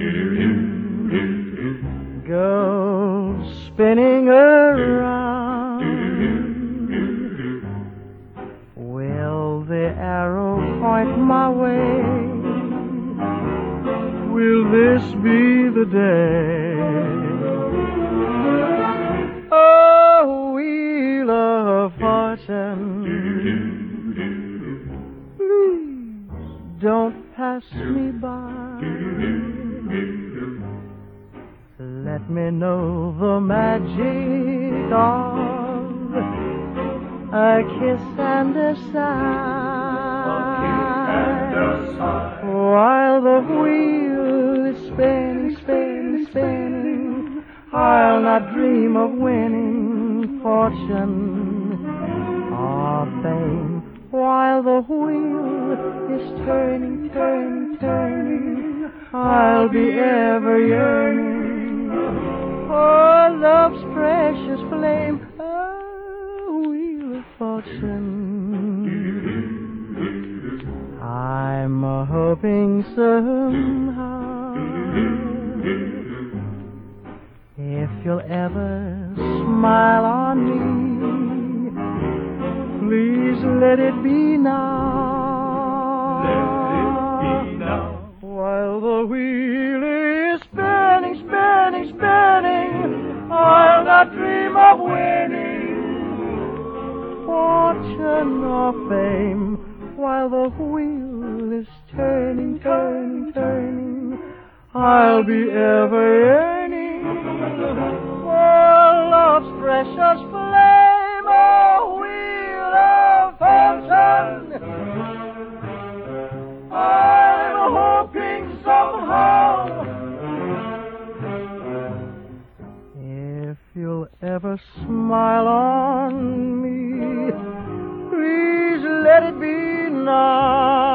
go spinning around. Will the arrow point my way? Will this be the day? Oh, wheel of fortune, please don't pass me by. Let me know the magic of a kiss and a sigh, while the wheel is spinning, spinning, spinning. I'll not dream of winning fortune or fame, while the wheel is turning, turning, turning. I'll be ever yearning for love's precious flame, a wheel of fortune. I'm hoping somehow, if you'll ever smile on me, please let it be now. While the wheel is spinning, spinning, spinning, I'll not dream of winning fortune or fame. While the wheel is turning, turning, turning, I'll be ever yearning for love's precious flame, a wheel of fortune. I'm hoping somehow, if you'll ever smile on me, please let it be now.